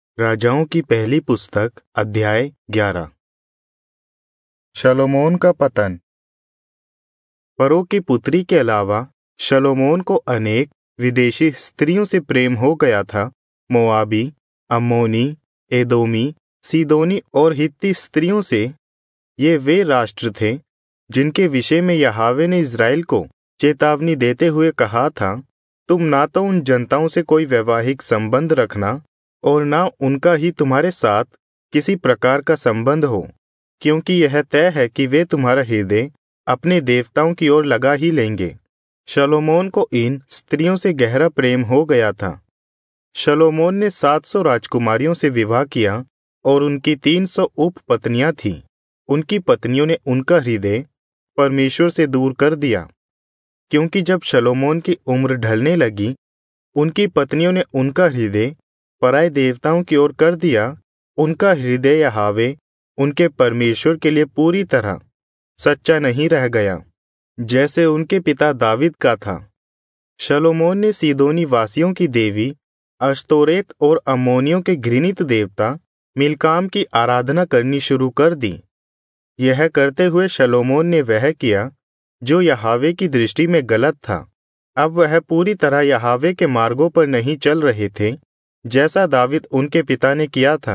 राजाओं की पहली पुस्तक अध्याय 11। शलोमोन का पतन। फरो की पुत्री के अलावा शलोमोन को अनेक विदेशी स्त्रियों से प्रेम हो गया था। मोआबी, अम्मोनी, एदोमी, सीदोनी और हित्ती स्त्रियों से। ये वे राष्ट्र थे जिनके विषय में यहोवा ने इज़राइल को चेतावनी देते हुए कहा था, तुम ना तो उन जनताओं से कोई वैवाहिक संबंध रखना और ना उनका ही तुम्हारे साथ किसी प्रकार का संबंध हो, क्योंकि यह तय है कि वे तुम्हारा हृदय अपने देवताओं की ओर लगा ही लेंगे। शलोमोन को इन स्त्रियों से गहरा प्रेम हो गया था। शलोमोन ने 700 राजकुमारियों से विवाह किया और उनकी 300 उपपत्नियां थीं। उनकी पत्नियों ने उनका हृदय परमेश्वर से दूर कर दिया, क्योंकि जब शलोमोन की उम्र ढलने लगी, उनकी पत्नियों ने उनका हृदय पराए देवताओं की ओर कर दिया। उनका हृदय यहोवा उनके परमेश्वर के लिए पूरी तरह सच्चा नहीं रह गया, जैसे उनके पिता दावीद का था। शलोमोन ने सीदोनी वासियों की देवी अश्तोरेत और अम्मोनियों के घृणित देवता मिल्काम की आराधना करनी शुरू कर दी। यह करते हुए शलोमोन ने वह किया जो यहोवा की दृष्टि में गलत था। अब वह पूरी तरह यहोवा के मार्गों पर नहीं चल रहे थे, जैसा दावीद उनके पिता ने किया था।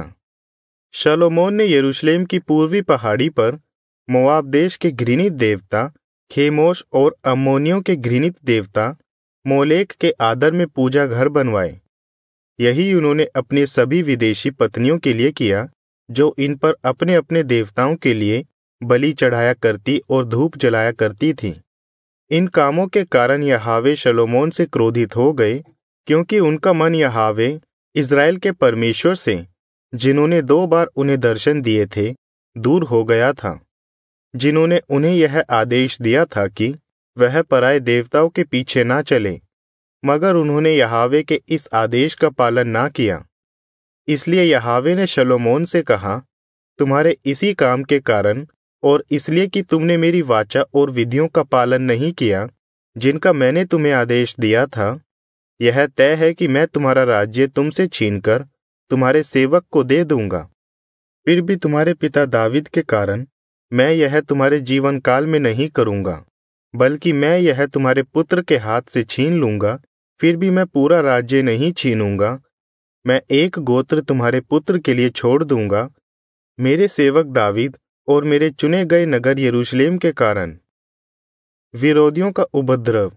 शलोमोन ने यरूशलेम की पूर्वी पहाड़ी पर मोआब देश के घृणित देवता खेमोश और अम्मोनियों के घृणित देवता मोलेक के आदर में पूजा घर बनवाए। यही उन्होंने अपनी सभी विदेशी पत्नियों के लिए किया, जो इन पर अपने अपने देवताओं के लिए बलि चढ़ाया करती और धूप जलाया करती थीं। इन कामों के कारण यहोवा शलोमोन से क्रोधित हो गए, क्योंकि उनका मन यहोवा इज़राइल के परमेश्वर से, जिन्होंने 2 बार उन्हें दर्शन दिए थे, दूर हो गया था, जिन्होंने उन्हें यह आदेश दिया था कि वह पराए देवताओं के पीछे ना चले, मगर उन्होंने यहोवा के इस आदेश का पालन ना किया। इसलिए यहोवा ने शलोमोन से कहा, तुम्हारे इसी काम के कारण और इसलिए कि तुमने मेरी वाचा और विधियों का पालन नहीं किया, जिनका मैंने तुम्हें आदेश दिया था, यह तय है कि मैं तुम्हारा राज्य तुमसे छीनकर तुम्हारे सेवक को दे दूंगा। फिर भी तुम्हारे पिता दावीद के कारण मैं यह तुम्हारे जीवन काल में नहीं करूंगा, बल्कि मैं यह तुम्हारे पुत्र के हाथ से छीन लूंगा। फिर भी मैं पूरा राज्य नहीं छीनूंगा। मैं एक गोत्र तुम्हारे पुत्र के लिए छोड़ दूंगा, मेरे सेवक दावीद और मेरे चुने गए नगर यरूशलेम के कारण। विरोधियों का उपद्रव।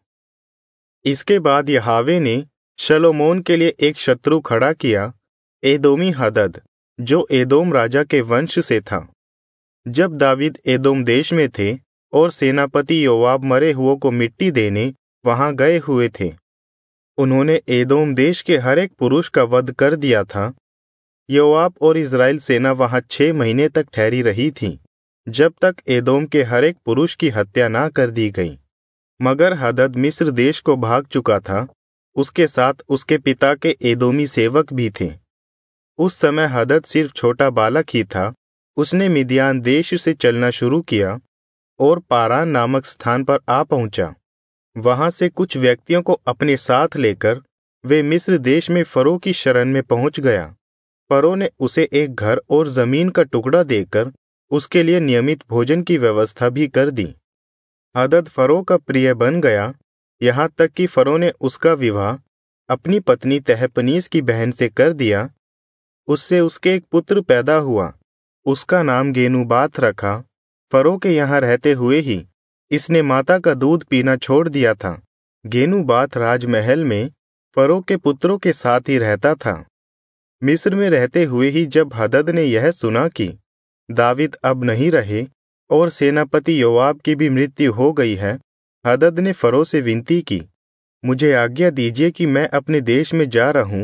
इसके बाद यहोवा ने शलोमोन के लिए एक शत्रु खड़ा किया, एदोमी हदद, जो एदोम राजा के वंश से था। जब दावीद एदोम देश में थे और सेनापति योआब मरे हुओं को मिट्टी देने वहां गए हुए थे, उन्होंने एदोम देश के हर एक पुरुष का वध कर दिया था। योआब और इज़राइल सेना वहां 6 महीने तक ठहरी रही थी, जब तक एदोम के हर एक पुरुष की हत्या ना कर दी गई। मगर हदद मिस्र देश को भाग चुका था, उसके साथ उसके पिता के एदोमी सेवक भी थे। उस समय हदद सिर्फ छोटा बालक ही था। उसने मिद्यान देश से चलना शुरू किया और पारान नामक स्थान पर आ पहुंचा। वहां से कुछ व्यक्तियों को अपने साथ लेकर वे मिस्र देश में फरो की शरण में पहुंच गया। फरो ने उसे एक घर और जमीन का टुकड़ा देकर उसके लिए नियमित भोजन की व्यवस्था भी कर दी। हदद फरो का प्रिय बन गया, यहाँ तक कि फरो ने उसका विवाह अपनी पत्नी तहपनीस की बहन से कर दिया। उससे उसके एक पुत्र पैदा हुआ, उसका नाम गेनुबात रखा। फरो के यहाँ रहते हुए ही इसने माता का दूध पीना छोड़ दिया था। गेनुबात राजमहल में फरो के पुत्रों के साथ ही रहता था। मिस्र में रहते हुए ही जब हदद ने यह सुना कि दावीद अब नहीं रहे और सेनापति योआब की भी मृत्यु हो गई है, हदद ने फरो से विनती की, मुझे आज्ञा दीजिए कि मैं अपने देश में जा रहूं।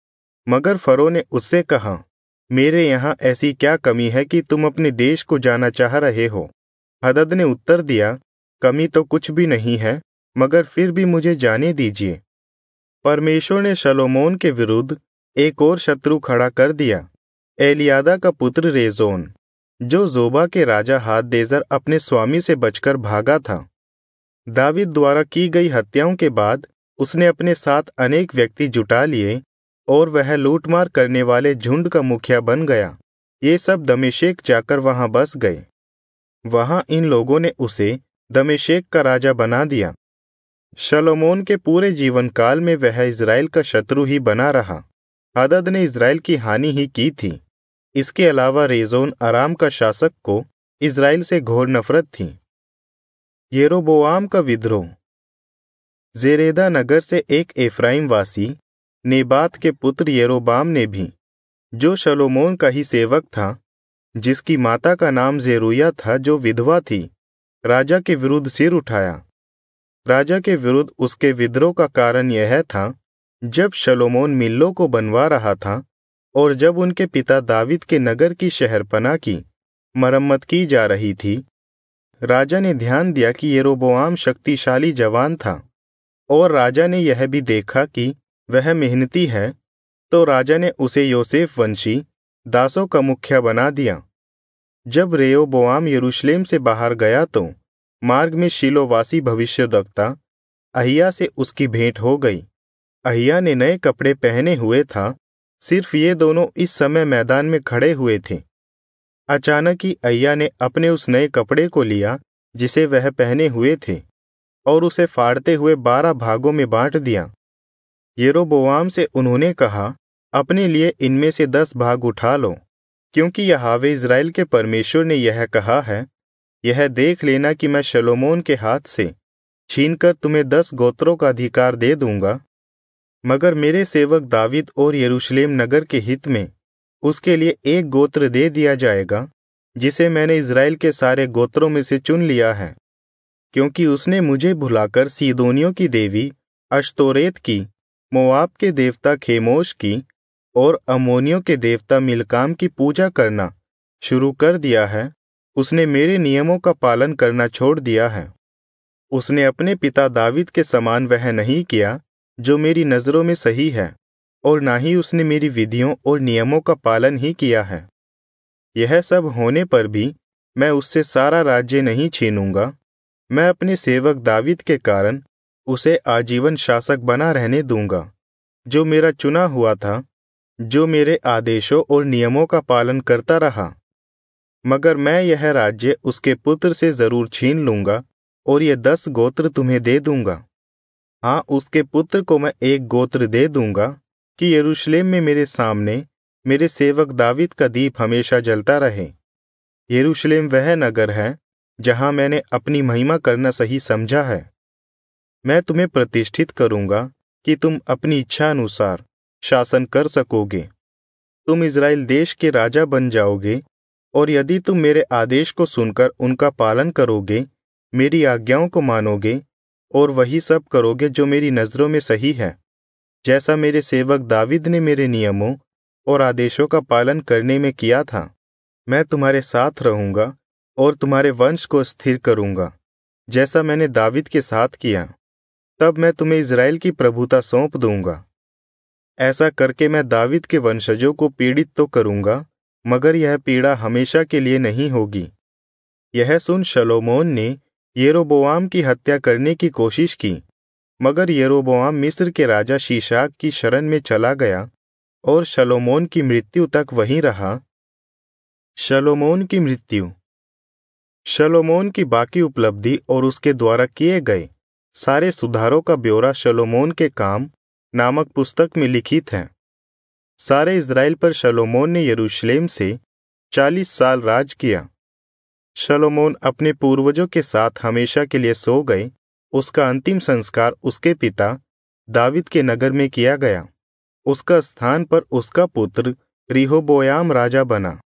मगर फरो ने उससे कहा, मेरे यहाँ ऐसी क्या कमी है कि तुम अपने देश को जाना चाह रहे हो? हदद ने उत्तर दिया, कमी तो कुछ भी नहीं है, मगर फिर भी मुझे जाने दीजिए। परमेश्वर ने शलोमोन के विरुद्ध एक और शत्रु खड़ा कर दिया, एलियादा का पुत्र रेजोन, जो जोबा के राजा हाददेजर अपने स्वामी से बचकर भागा था। दावीद द्वारा की गई हत्याओं के बाद उसने अपने साथ अनेक व्यक्ति जुटा लिए और वह लूटमार करने वाले झुंड का मुखिया बन गया। ये सब दमिश्क जाकर वहां बस गए। वहां इन लोगों ने उसे दमिश्क का राजा बना दिया। शलोमोन के पूरे जीवन काल में वह इज़राइल का शत्रु ही बना रहा। हदद ने इज़राइल की हानि ही की थी। इसके अलावा रेजोन अराम का शासक को इज़राइल से घोर नफरत थी। येरोबोआम का विद्रोह। जेरेदा नगर से एक एफ्राइम वासी नेबात के पुत्र येरोबाम ने भी, जो शलोमोन का ही सेवक था, जिसकी माता का नाम जेरुया था, जो विधवा थी, राजा के विरुद्ध सिर उठाया। राजा के विरुद्ध उसके विद्रोह का कारण यह था, जब शलोमोन मिल्लो को बनवा रहा था और जब उनके पिता दाविद के नगर की शहरपनाह की मरम्मत की जा रही थी, राजा ने ध्यान दिया कि येरोबोआम शक्तिशाली जवान था और राजा ने यह भी देखा कि वह मेहनती है, तो राजा ने उसे योसेफ वंशी दासों का मुखिया बना दिया। जब रेहोबोआम यरूशलेम से बाहर गया तो मार्ग में शीलोवासी भविष्यद्वक्ता अहिय्याह से उसकी भेंट हो गई। अहिय्याह ने नए कपड़े पहने हुए था, सिर्फ ये दोनों इस समय मैदान में खड़े हुए थे। अचानक ही अहिय्याह ने अपने उस नए कपड़े को लिया जिसे वह पहने हुए थे और उसे फाड़ते हुए 12 भागों में बांट दिया। येरोबोआम से उन्होंने कहा, अपने लिए इनमें से 10 भाग उठा लो, क्योंकि यहोवा इज़राइल के परमेश्वर ने यह कहा है, यह देख लेना कि मैं शलोमोन के हाथ से छीनकर तुम्हें 10 गोत्रों का अधिकार दे दूंगा, मगर मेरे सेवक दावीद और यरूशलेम नगर के हित में उसके लिए एक गोत्र दे दिया जाएगा, जिसे मैंने इज़राइल के सारे गोत्रों में से चुन लिया है, क्योंकि उसने मुझे भुलाकर सीदोनियों की देवी अश्तोरेत की, मोआब के देवता खेमोश की और अम्मोनियों के देवता मिल्काम की पूजा करना शुरू कर दिया है। उसने मेरे नियमों का पालन करना छोड़ दिया है। उसने अपने पिता दावीद के समान वह नहीं किया जो मेरी नज़रों में सही है, और ना ही उसने मेरी विधियों और नियमों का पालन ही किया है। यह सब होने पर भी मैं उससे सारा राज्य नहीं छीनूंगा। मैं अपने सेवक दावीद के कारण उसे आजीवन शासक बना रहने दूंगा, जो मेरा चुना हुआ था, जो मेरे आदेशों और नियमों का पालन करता रहा। मगर मैं यह राज्य उसके पुत्र से जरूर छीन लूंगा और ये 10 गोत्र तुम्हें दे दूंगा। हाँ, उसके पुत्र को मैं एक गोत्र दे दूंगा कि यरूशलेम में मेरे सामने मेरे सेवक दावीद का दीप हमेशा जलता रहे। यरूशलेम वह नगर है जहां मैंने अपनी महिमा करना सही समझा है। मैं तुम्हें प्रतिष्ठित करूंगा कि तुम अपनी इच्छा अनुसार शासन कर सकोगे। तुम इज़राइल देश के राजा बन जाओगे, और यदि तुम मेरे आदेश को सुनकर उनका पालन करोगे, मेरी आज्ञाओं को मानोगे और वही सब करोगे जो मेरी नज़रों में सही है, जैसा मेरे सेवक दावीद ने मेरे नियमों और आदेशों का पालन करने में किया था, मैं तुम्हारे साथ रहूंगा और तुम्हारे वंश को स्थिर करूंगा, जैसा मैंने दावीद के साथ किया। तब मैं तुम्हें इज़राइल की प्रभुता सौंप दूंगा। ऐसा करके मैं दावीद के वंशजों को पीड़ित तो करूंगा, मगर यह पीड़ा हमेशा के लिए नहीं होगी। यह सुन शलोमोन ने येरोबोआम की हत्या करने की कोशिश की, मगर येरोबोआम मिस्र के राजा शीशाक की शरण में चला गया और शलोमोन की मृत्यु तक वहीं रहा। शलोमोन की मृत्यु। शलोमोन की बाकी उपलब्धि और उसके द्वारा किए गए सारे सुधारों का ब्यौरा शलोमोन के काम नामक पुस्तक में लिखित है। सारे इज़राइल पर शलोमोन ने यरूशलेम से 40 साल राज किया। शलोमोन अपने पूर्वजों के साथ हमेशा के लिए सो गए। उसका अंतिम संस्कार उसके पिता दावीद के नगर में किया गया। उसका स्थान पर उसका पुत्र रिहोबोयाम राजा बना।